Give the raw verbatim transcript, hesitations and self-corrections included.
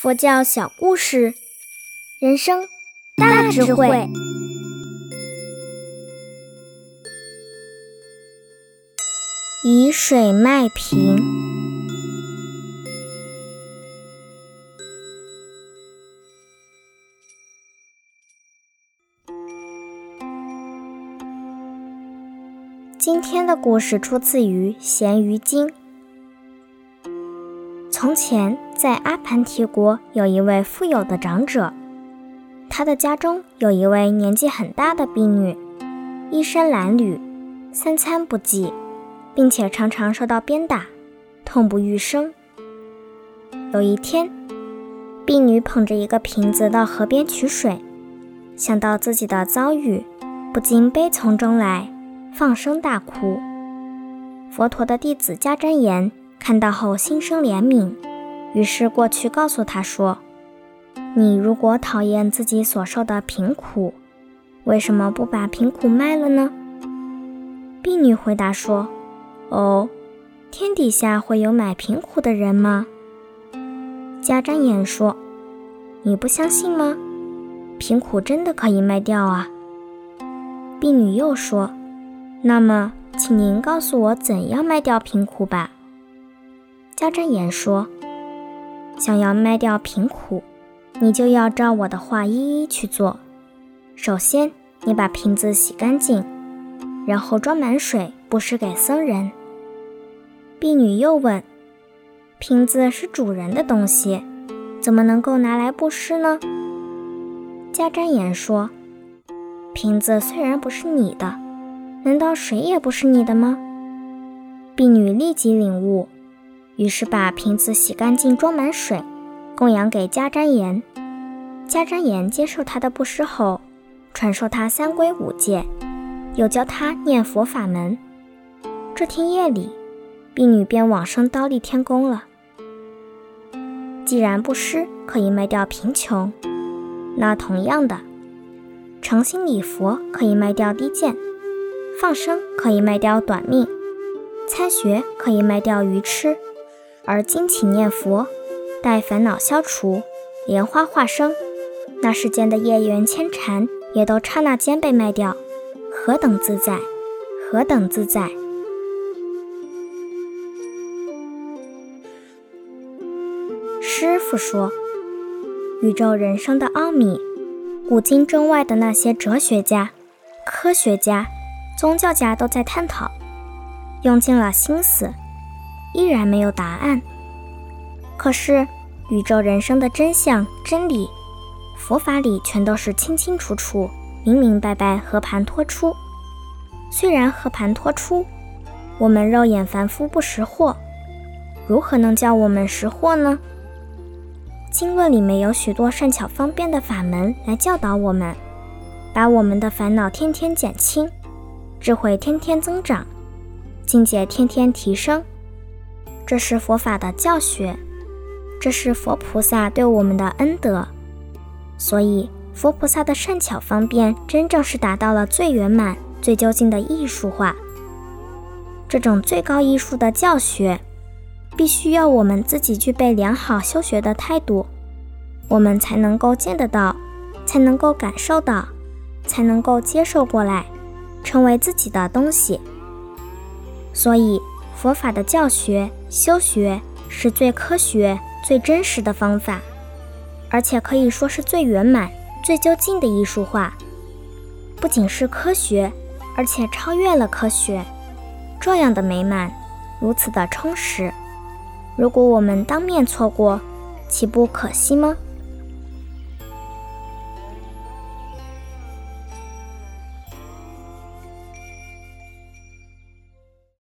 佛教小故事，人生大智慧。以水卖瓶。今天的故事出自于《咸鱼经》。从前，在阿盘提国有一位富有的长者，他的家中有一位年纪很大的婢女，衣衫褴褛，三餐不继，并且常常受到鞭打，痛不欲生。有一天，婢女捧着一个瓶子到河边取水，想到自己的遭遇，不禁悲从中来，放声大哭。佛陀的弟子迦旃延看到后心生怜悯，于是过去告诉他说，你如果讨厌自己所受的贫苦，为什么不把贫苦卖了呢？婢女回答说，哦，天底下会有买贫苦的人吗？迦旃延说，你不相信吗？贫苦真的可以卖掉啊。婢女又说，那么请您告诉我怎样卖掉贫苦吧。迦旃延说，想要卖掉贫苦，你就要照我的话一一去做。首先，你把瓶子洗干净，然后装满水布施给僧人。婢女又问，瓶子是主人的东西，怎么能够拿来布施呢？迦旃延说，瓶子虽然不是你的，难道水也不是你的吗？婢女立即领悟，于是把瓶子洗干净装满水，供养给迦旃延。迦旃延接受他的布施后，传授他三规五戒，又教他念佛法门。这天夜里，婢女便往生忉利天宫了。既然布施可以卖掉贫穷，那同样的，诚心礼佛可以卖掉低贱，放生可以卖掉短命，参学可以卖掉愚痴，而精勤念佛，待烦恼消除，莲花化生，那世间的业缘牵缠也都刹那间被卖掉，何等自在，何等自在。师父说，宇宙人生的奥秘，古今中外的那些哲学家、科学家、宗教家都在探讨，用尽了心思，依然没有答案。可是宇宙人生的真相真理，佛法里全都是清清楚楚，明明白白，和盘托出。虽然和盘托出，我们肉眼凡夫不识货，如何能叫我们识货呢？经论里面有许多善巧方便的法门来教导我们，把我们的烦恼天天减轻，智慧天天增长，境界天天提升。这是佛法的教学，这是佛菩萨对我们的恩德。所以佛菩萨的善巧方便真正是达到了最圆满最究竟的艺术化。这种最高艺术的教学必须要我们自己具备良好修学的态度，我们才能够见得到，才能够感受到，才能够接受过来，成为自己的东西。所以佛法的教学修学是最科学最真实的方法，而且可以说是最圆满最究竟的艺术化。不仅是科学，而且超越了科学。这样的美满，如此的充实，如果我们当面错过，岂不可惜吗？